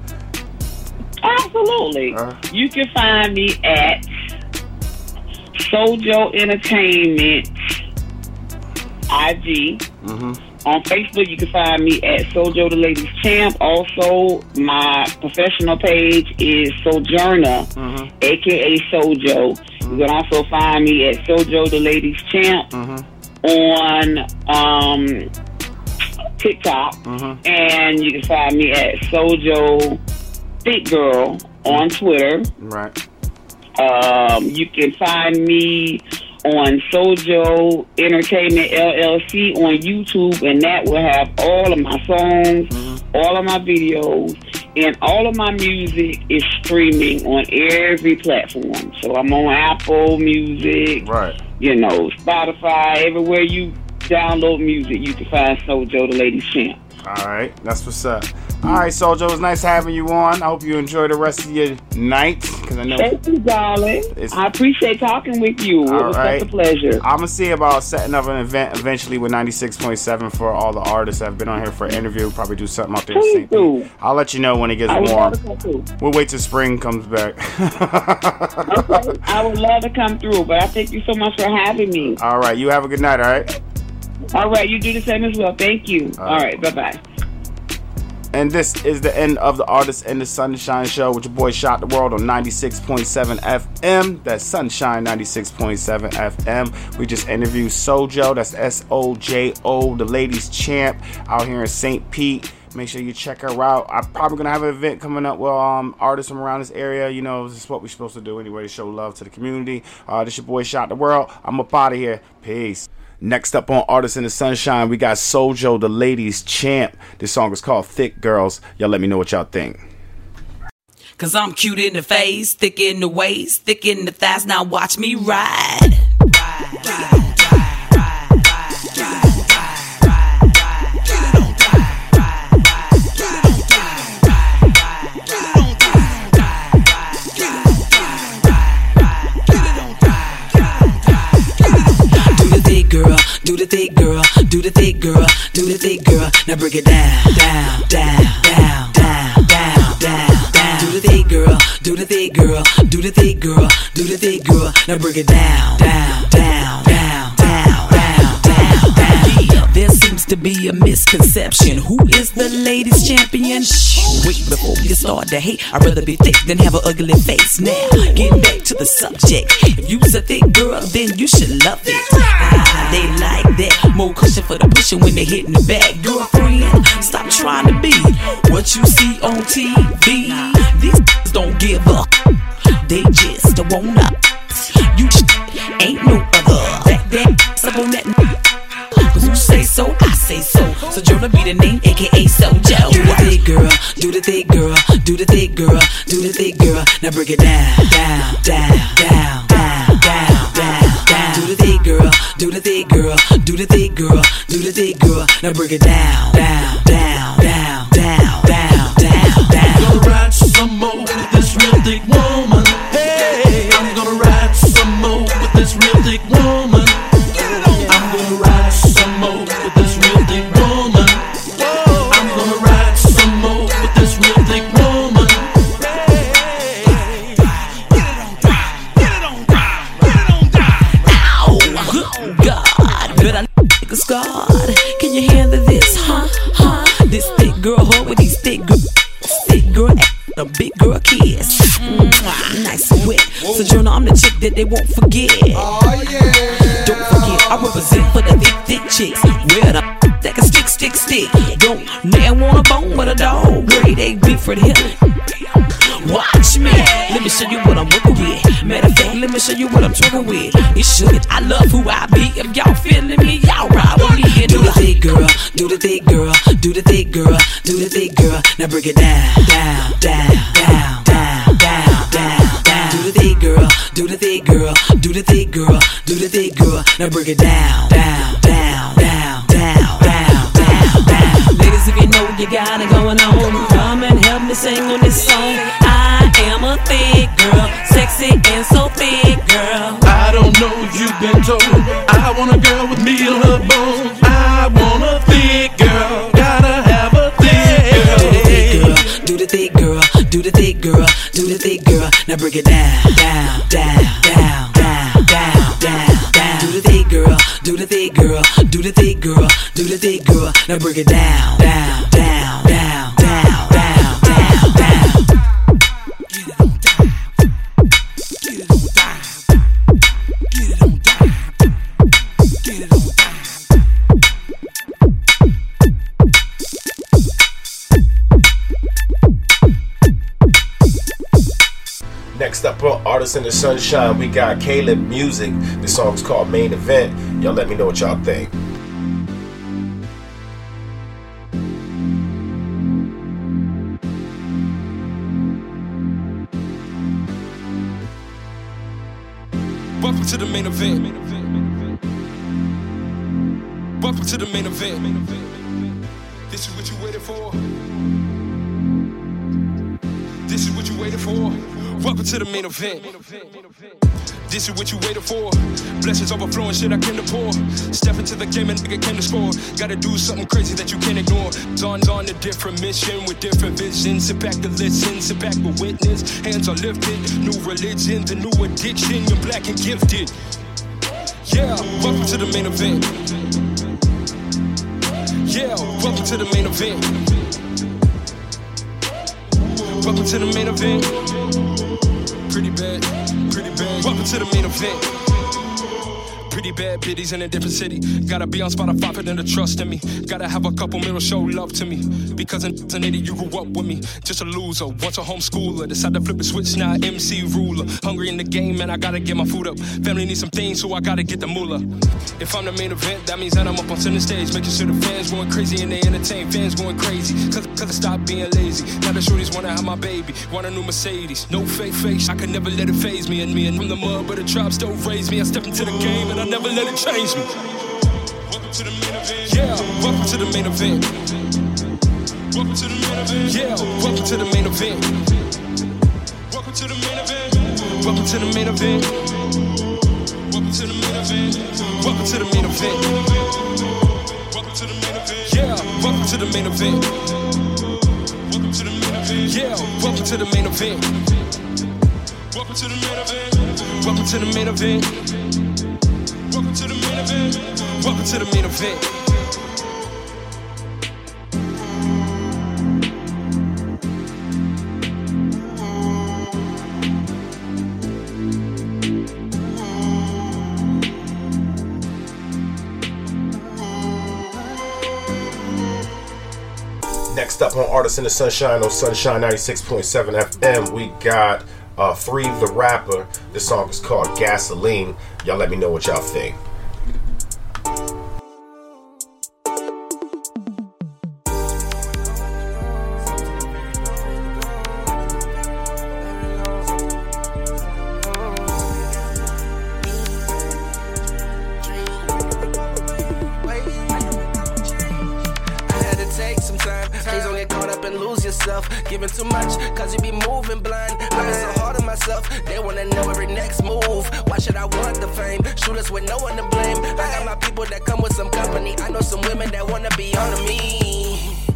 K: Absolutely. Uh, you can find me at Sojo Entertainment I G. Mm-hmm. On Facebook, you can find me at Sojo the Ladies Champ. Also, my professional page is Sojourner, mm-hmm. a k a. Sojo. Mm-hmm. You can also find me at Sojo the Ladies Champ mm-hmm. on um, TikTok. Mm-hmm. And you can find me at Sojo Thick Girl on Twitter.
A: Right.
K: Um, you can find me on Sojo Entertainment L L C on YouTube, and that will have all of my songs, mm-hmm. all of my videos, and all of my music is streaming on every platform. So I'm on Apple Music,
A: right?
K: You know, Spotify, everywhere you download music, you can find Sojo the Ladies Champ.
A: All right, that's what's up. All right, Sojo, it was nice having you on. I hope you enjoy the rest of your night. Cause I know
K: Thank you, darling. I appreciate talking with you. It was right. such a pleasure.
A: I'm going to see about setting up an event eventually with ninety-six point seven for all the artists that have been on here for an interview. We'll probably do something out there.
K: Please do.
A: I'll let you know when it gets
K: I would
A: warm.
K: love to come through.
A: We'll wait till spring comes back.
K: Okay, I would love to come through, but I thank you so much for having me.
A: All right, you have a good night, all right?
K: All right, you do the same as well. Thank you. All, all right, right bye-bye.
A: And this is the end of the Artist in the Sunshine Show with your boy Shot the World on ninety-six point seven F M. That's Sunshine ninety-six point seven F M. We just interviewed Sojo, that's S O J O, the Ladies Champ, out here in Saint Pete. Make sure you check her out. I'm probably going to have an event coming up with um, artists from around this area. You know, this is what we're supposed to do anyway, to show love to the community. Uh, this your boy Shot the World. I'm up out of here. Peace. Next up on Artists in the Sunshine, we got Sojo, the Ladies Champ. This song is called Thick Girls. Y'all let me know what y'all think.
I: Cause I'm cute in the face, thick in the waist, thick in the thighs. Now watch me ride. Do the thing, girl, do the thing, girl, do the thing, girl. Now break it down, down, down, down, down, down, down, down. Do the thing, girl, do the thing, girl, do the thing, girl, do the thing, girl. Now break it down, down, down, down, down, down, down, down. Yeah, there seems to be a misconception. Who is the ladies' champion? Shh, wait before you start to hate. I'd rather be thick than have an ugly face. Now, getting back to the subject. If you's a thick girl, then you should love it. Ah, they like that. More cushion for the pushing when they hit in the back. Girlfriend, stop trying to be what you see on T V. These don't give up. They just want up. You ain't no other. Back that up on that. Cause you say so, I say so. So Jonah be the name, aka Sojo. Do the thing, girl, do the thing, girl, do the thing, girl, do the thing, girl. Now break it down, down, down, down, down, down, down, down. Do the thing, girl, do the thing, girl, do the thing, girl, do the thing, girl. Now break it down, down, down, down, down, down, down, down.
J: Gonna ride some more with this real thick woman. Hey, I'm gonna ride some more with this real thick woman. I'm gonna ride some more with this real thick woman. I'm gonna ride some more with this real thick woman.
I: Ow, good God, but I nigga scarred. Can you handle this, huh, huh? This thick girl, huh, with these thick girl, thick girl, a big girl kiss. Mwah, nice and wet. So Jonah, I'm the chick that they won't forget. Oh yeah. Don't forget, I represent for the thick, thick chicks. Where the that can stick, stick, stick. Don't never want a bone with a dog. Grade A beef for the hip. Watch me, let me show you what I'm working with. Matter of fact, let me show you what I'm twerking with. You should, I love who I be. If y'all feeling me, y'all ride with me. And do the thing, girl, do the thing, girl, do the thing, girl, do the thing, girl. Now break it down, down, down, down, down, down, down, down. Do the thing, girl, do the thing, girl, do the thing, girl, do the thing, girl. Now break it down, down, down, down, down, down, down, down. Ladies, if you know you got it going on, come and help me sing on this song. I am a thick girl, sexy and so thick girl.
J: I don't know if you've been told, I want a girl with meat on her bone. I want a thick girl, gotta have a thick girl.
I: Do the thick girl, do the thick girl, do the thick girl. Now break it down, down, down, down, down, down, down, down. Do the thick girl, do the thick girl, do the thick girl, do the thick girl. Now break it down, down, down, down, down, down, down, down. Get it on time, get it on time, get it on time, get it on time.
A: Next up on Artists in the Sunshine, we got Caleb Music. This song's called Main Event. Y'all let me know what y'all think.
L: Welcome to the main event. Welcome to the main event. This is what you waited for. This is what you waited for. Welcome to the main event. This is what you waited for. Blessings overflowing, shit I came to pour. Step into the game and nigga came to score. Gotta do something crazy that you can't ignore. On on a different mission with different visions. Sit back and listen, sit back and witness. Hands are lifted, new religion, the new addiction. You're black and gifted. Yeah, welcome to the main event. Yeah, welcome to the main event. Welcome to the main event. Pretty bad, pretty bad. Welcome to the main event. Pretty bad biddies in a different city. Gotta be on Spotify for them to trust in me. Gotta have a couple mirrors show love to me. Because in an idiot, you grew up with me. Just a loser, once a homeschooler. Decide to flip the switch, now M C ruler. Hungry in the game, man, I gotta get my food up. Family needs some things, so I gotta get the moolah. If I'm the main event, that means that I'm up on center stage. Making sure the fans going crazy and they entertain fans going crazy. Cause, cause I stopped being lazy. Now the shorties wanna have my baby. Want a new Mercedes. No fake face, I could never let it faze me. And me and from the mud, but the tribe still raised me. I stepped into the game and I never let it change me. Welcome to the main event. Yeah, welcome to the main event. Welcome to the main event. Yeah, welcome to the main event. Welcome to the main event. Welcome to the main event. Welcome to the main event. Welcome to the main event. Welcome to the main event. Yeah, welcome to the main event. Welcome to the main event. Yeah, welcome to the main event. Welcome to the main event. Welcome to the main event. Welcome to the main event. Welcome to the main event.
A: Next up on Artists in the Sunshine on Sunshine ninety-six point seven F M, we got uh, Free the Rapper. This song is called Gasoline. Y'all let me know what y'all think.
M: Giving too much, cause you be moving blind. I've been so hard on myself, they wanna know every next move. Why should I want the fame? Shoot us with no one to blame. I got my people that come with some company. I know some women that wanna be on me.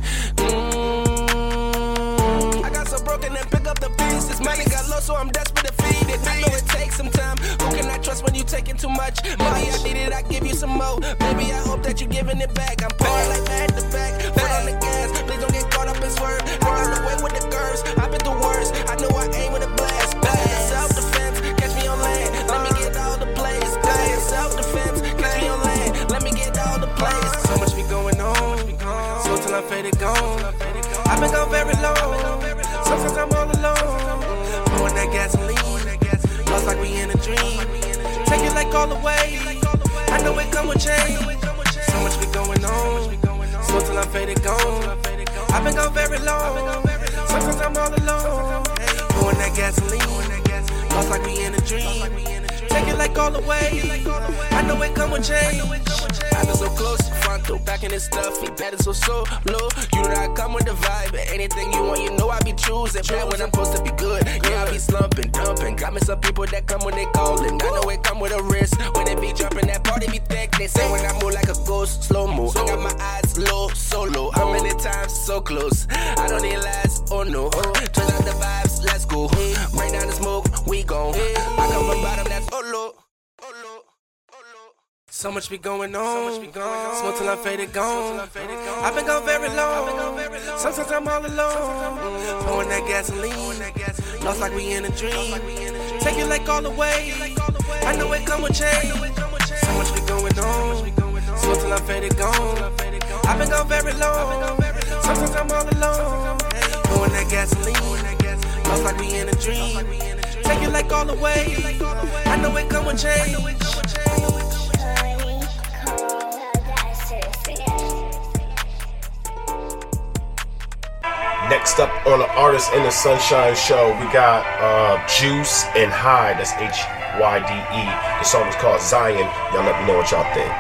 M: Mm, I got so broken and pick up the pieces. Money got low, so I'm desperate to feed it. I know it takes some time. Who can I trust when you taking too much? Maybe I need it, I give you some more. Baby, I hope that you giving it back. I'm pouring like back to back. Foot on the gas, please don't get caught up and swerve. I got the way with the curves, I've been the worst. I know I aim with a blast. Blast. Self-defense, catch me on land. Let me get all the plays. Blast. Self-defense, catch me on land. Let me get all the plays. So much be going on, so till I'm faded gone. I've been gone very long, sometimes I'm all alone. Pouring that gasoline, lost like we in a dream. Take it like all the way, I know it come with change. So much be going on, so till I'm faded gone. I've been gone very long, sometimes I'm all alone. Pouring that gasoline, lost like we in a dream. Take it like all the way, I know it come with change. I've been so close, front door, back in this stuff, he better so so low. You know I come with the vibe, anything you want, you know I be choosing. Bad when I'm supposed to be good, yeah I be slumping, dumping. Got me some people that come when they callin'. I know it come with a risk, when they be jumping, that party be thick. They say when I move like a ghost, slow mo. I got my eyes low, solo. How many times so close? I don't need last, oh no. Turn up the vibes, let's go. Bring down the smoke, we gon'. I come from bottom, that's oh low. So much be going on, smoke till I'm faded gone. I've been gone very long, sometimes I'm all alone. Pouring that gasoline, lost like we in a dream. Take it like all the way, I know it come with change. So much be going on, smoke till I'm faded gone. I've been gone very long, sometimes I'm all alone. Pouring that gasoline, lost like we in a dream. Take it like all the way, I know it come with change.
A: Next up on the Artists in the Sunshine show, we got uh, Juice and Hyde. That's H Y D E. The song is called Zion. Y'all let me know what y'all think.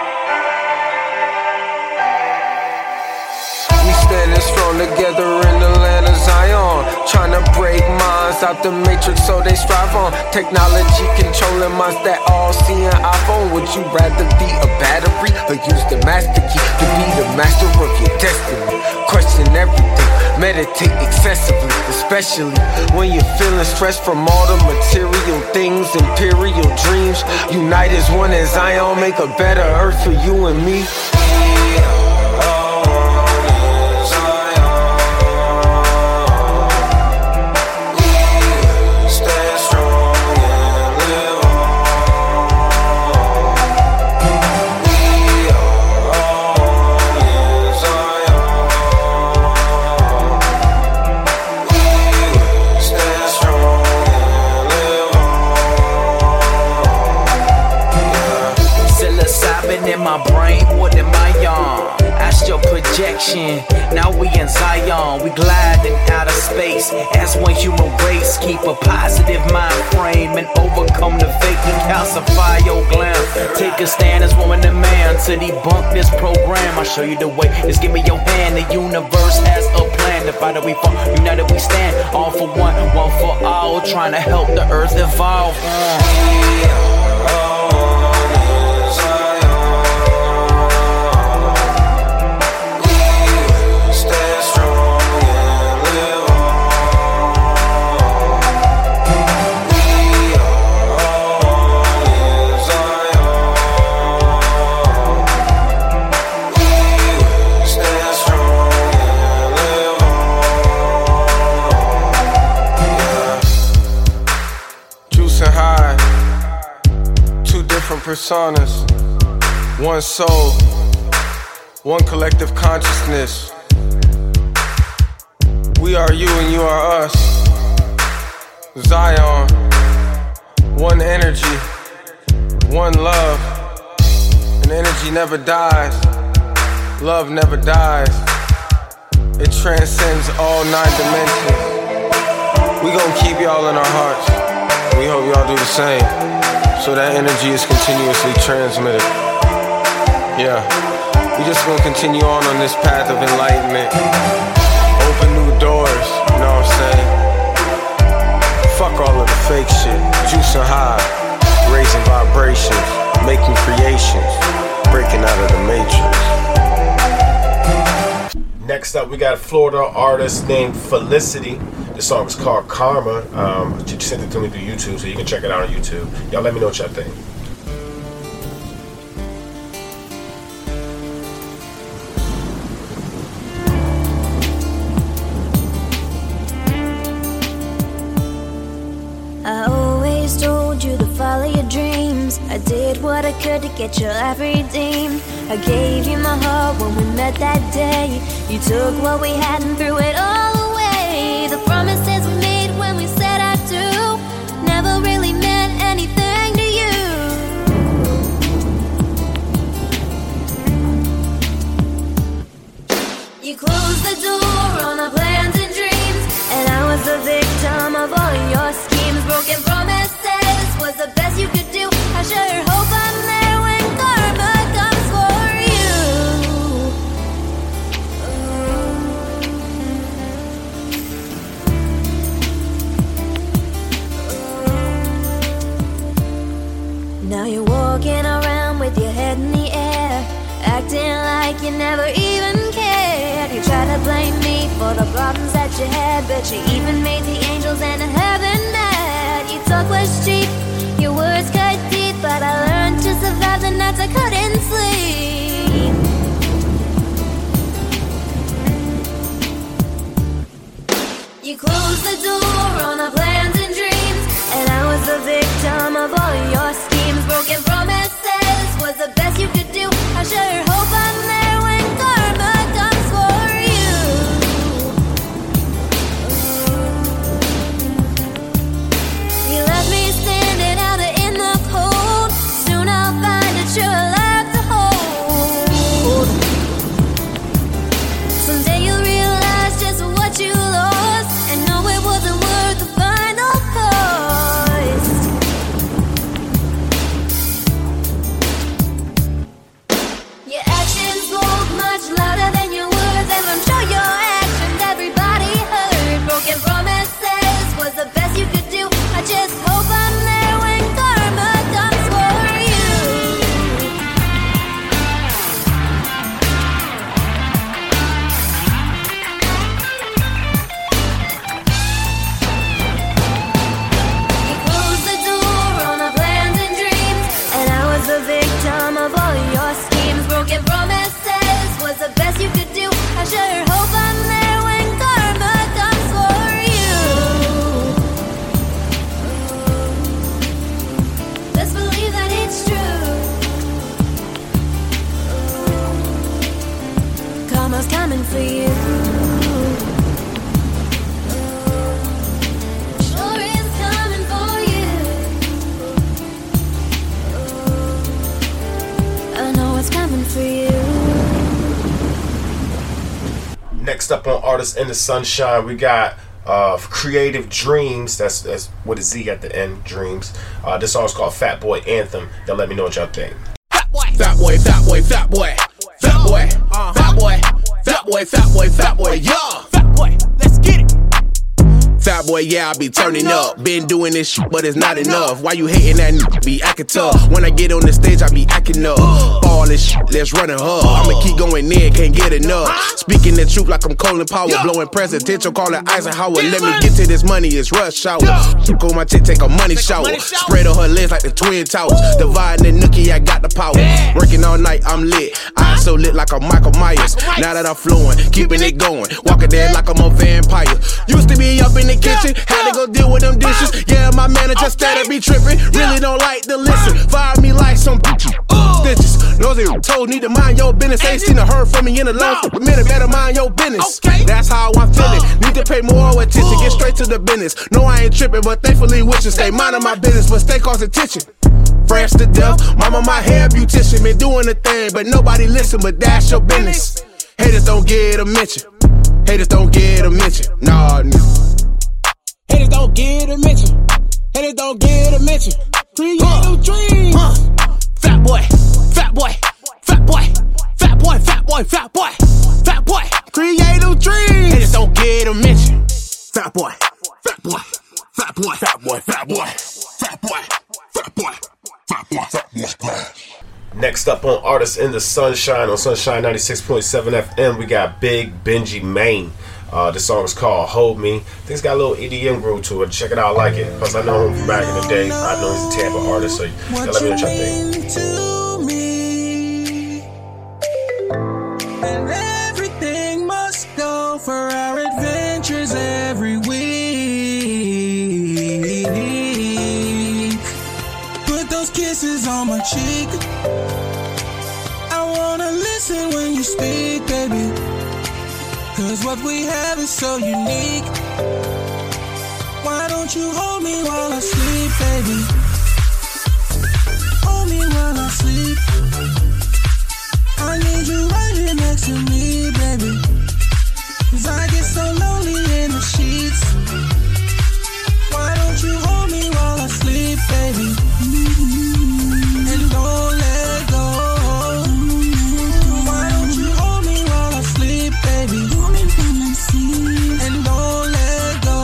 N: We standing strong together in the land of Zion, trying to break minds out the matrix so they strive on. Technology controlling minds, that all-seeing iPhone. Would you rather be a battery or use the master key to be the master of your destiny? Question everything, meditate excessively, especially when you're feeling stressed from all the material things, imperial dreams. Unite as one as Zion, make a better earth for you and me.
E: creation. Now we in Zion, we gliding outer space. As one human race, keep a positive mind frame and overcome the fake and calcify your glam. Take a stand as woman and man to debunk this program. I'll show you the way. Just give me your hand. The universe has a plan. Divided we fall, united we stand. All for one, one for all. Trying to help the earth evolve. Uh.
N: Personas, one soul, one collective consciousness. We are you and you are us. Zion, one energy, one love. And energy never dies, love never dies. It transcends all nine dimensions. We gon' keep y'all in our hearts. We hope y'all do the same. So that energy is continuously transmitted. Yeah, we just gonna continue on on this path of enlightenment. Open new doors, you know what I'm saying? Fuck all of the fake shit. Juicing high, raising vibrations, making creations, breaking out of the matrix.
A: Next up, we got a Florida artist named Felicity. The song is called Karma. Um, she sent it to me through YouTube, so you can check it out on YouTube. Y'all let me know what y'all think.
O: I always told you to follow your dreams. I did what I could to get your life redeemed. I gave you my heart when we met that day. You took what we had and threw it all away. The promises we made when we said I do never really meant anything to you. You closed the door on our plans and dreams, and I was the victim of all your schemes. Broken promises was the best you could do. I sure hope I'm there when karma comes for you. Now you're walking around with your head in the air, acting like you never even cared. You try to blame me for the problems that you had, but you even made the angels and heaven mad. Your talk was cheap, your words cut deep, but I learned to survive the nights I couldn't sleep. You closed the door on our plans and dreams, and I was the victim of all your schemes. Broken promises was the best you could do. I sure hope I'm there when karma comes for you. You left me standing out in the cold. Soon I'll find a true life to hold. Someday you'll realize just what you lost, and know it wasn't worth the final cost. Your actions won't
A: up on Artists in the Sunshine, we got uh, Creative Dreams. That's that's with a Z at the end. Dreams. Uh, this song's called Fat Boy Anthem. Y'all let me know what y'all think.
P: Fat boy, fat boy, fat boy, fat boy, fat boy, fat boy, fat boy, fat boy, fat boy, yeah, fat boy. Let's get it. Fat boy, yeah, I be turning up. Been doing this shit, but it's not enough. Why you hating that n***? Be acting tough. When I get on the stage, I be acting up. Ball this shit, let's run a hub. I'ma keep going in, can't get enough. Speaking the truth like I'm Colin Powell. Blowing presidential, calling Eisenhower. Let me get to this money, it's rush hour. Go my chick, take a money shower. Spread on her legs like the Twin Towers. Dividing the nookie, I got the power. Working all night, I'm lit. I'm so lit like a Michael Myers. Now that I'm flowing, keeping it going. Walking there like I'm a vampire. Used to be up in the kitchen, had to go deal with them dishes. Yeah, my manager started be tripping. Really don't like to listen. Fire me like some bitches. Stitches. Nosy told need to mind your business. Ain't seen or heard from me in a long minute. Better mind your business. That's how I'm feeling. Need to pay more attention. Get straight to the business. No, I ain't tripping, but thankfully wishing. Stay minding my business, but stay cause attention. Fresh to death. Mama, my hair beautician. Been doing the thing, but nobody listen. But that's your business. Haters don't get a mention. Haters don't get a mention. Nah, nah. Haters don't get a mention. Haters don't get a mention. Creative uh, dreams. Uh, fat boy, fat boy, fat boy, fat boy, fat boy, fat boy, fat boy. Creative dreams. Haters don't get a mention. Fat boy, fat boy, fat boy, fat boy, fat boy, fat boy, fat boy, fat boy, fat boy.
A: Next up on Artists in the Sunshine on Sunshine ninety-six point seven F M, we got Big Benji Main. Uh, the song is called Hold Me. I think it's got a little E D M groove to it. Check it out, I like it. Plus, I know him from back in the day. I know he's a Tampa artist, so y'all let me know what y'all think.
Q: To me, and everything must go for our adventures every week. Put those kisses on my cheek. I wanna listen when you speak, baby. Cause what we have is so unique. Why don't you hold me while I sleep, baby? Hold me while I sleep. I need you right here next to me, baby. Cause I get so lonely in the sheets. Why don't you hold me while I sleep, baby? And don't let go. Why don't you hold me while I sleep, baby? And don't let go.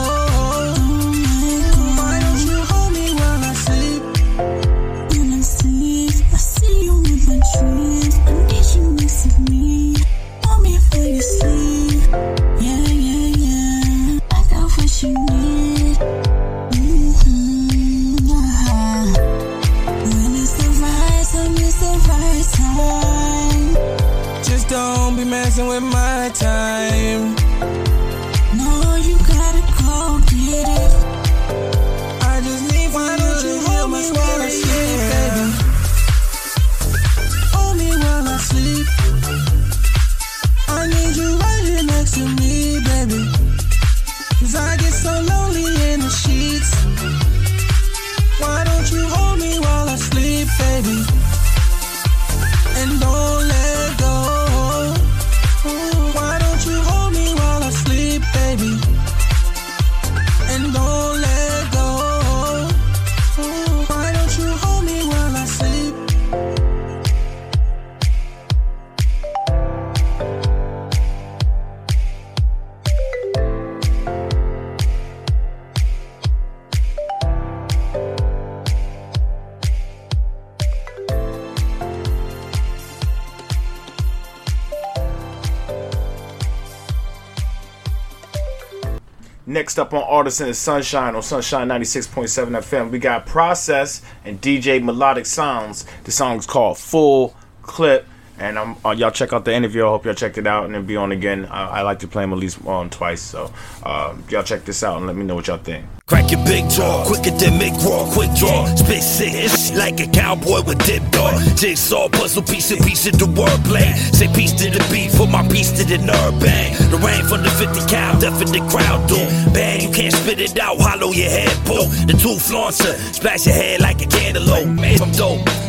Q: Why don't you hold me while I sleep? When I sleep, I see you in my dreams. I need you next to me. Hold me before you sleep. Yeah, yeah, yeah. I got what you need. Mm-hmm. Uh-huh. When it's the right time, it's the right time. Just don't be messing with my time. No, you gotta go get it. I just need for you to hold me while I sleep, baby. Hold me while I sleep. I need you right here next to me, baby. Cause I get so lonely in the sheets. Why don't you hold me while I sleep, baby? And don't let go. Why don't you hold me while I sleep, baby? And don't let go. Why don't you hold me while I sleep?
A: Next up on Artists in the Sunshine on Sunshine ninety-six point seven F M, we got Process and D J Melodic Sounds. The song's called Full Clip. And I'm, uh, y'all check out the interview. I hope y'all checked it out and then be on again. I, I like to play them at least on twice. So uh, y'all check this out and let me know what y'all think.
R: Crack your big jaw, quicker than make raw, quick draw. Spit sick, it's like a cowboy with dip dog. Jigsaw, puzzle piece and piece of the wordplay. Say peace to the beat, put my piece to the nerve bang. The rain from the fifty cal, deafen the crowd doom. Bang, you can't spit it out, hollow your head, boom. The two flauncer, splash your head like a cantaloupe. Man, I'm dope.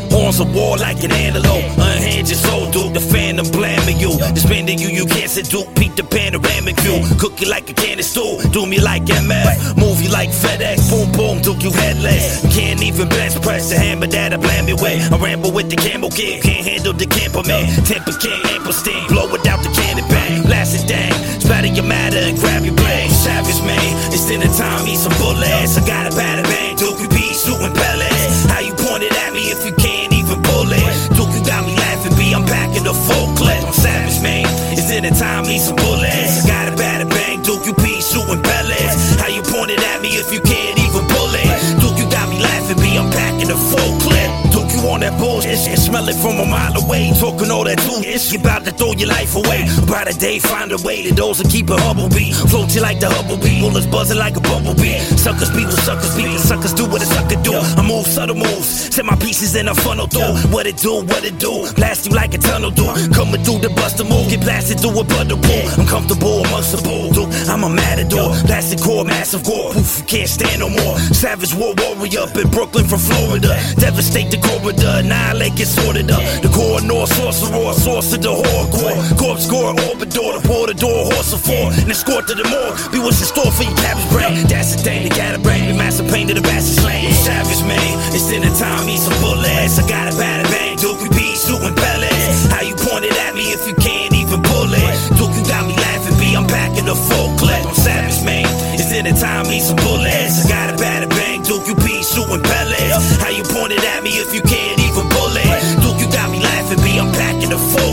R: Horns of war like an antelope. Unhinged your soul, dude. The phantom blaming you. Despending you, you can't seduce. Peep the panoramic view. Cook you like a can of stew. Do me like M F. Move you like FedEx. Boom, boom, duke you headless. Can't even bench press the hammer that I blam your way. I ramble with the camel kid. Can't handle the camper man. Temper can't ample steam. Blow without the cannon bang. Last it dang. Spatter your matter and grab your blade. Savage man. It's dinner time. Eat some bullets. I got a batter bang. Duke you be shooting pellets. How you pointed at me if you can't even pull it? Duke you got me laughing. B, I'm packing the full clip. I'm savage man. It's dinner time. Eat some bullets. I got a batter bang. Duke you be shooting pellets. How you pointed at me if you can't even pull it? Duke you got me laughing. B, I'm packing the full clip. Duke you on that bullshit. Smell it from a mile away. Talking all that too. It's you about to throw your life away. About a day, find a way to those and keep it humble beat. Float you like the Hubble bee. Bullets buzzing like a bumblebee. Suckers be what suckers be. The suckers do what a sucker do. I move subtle moves. Set my pieces in a funnel through. What it do, what it do. Blast you like a tunnel do. Coming through the buster move. Get blasted through a butter pool. I'm comfortable amongst the bull, dude. I'm a matador. Plastic core, massive gore. Poof, you can't stand no more. Savage war warrior up in Brooklyn from Florida. Devastate the corridor. Annihilate, get sorted up. The core, north, sorcerer. Source of the hardcore. Corpse gore, orbiter. The port, the door, horse of four. And escort to the morgue. Be what's in store for your cabbage brain. That's the thing, they gotta bring the master pain to the bastard slain. Savage man, it's dinner time, eat some bullets. I got a batter bang, Duke you be shooting pellets. How you pointed at me if you can't even pull it? Duke you got me laughing, B, I'm packing the full clip. I'm savage man, it's dinner time, eat some bullets. I got a batter bang, Duke you be shooting pellets. How you pointed at me if you can't even pull it? Duke you got me laughing, B, I'm packing the full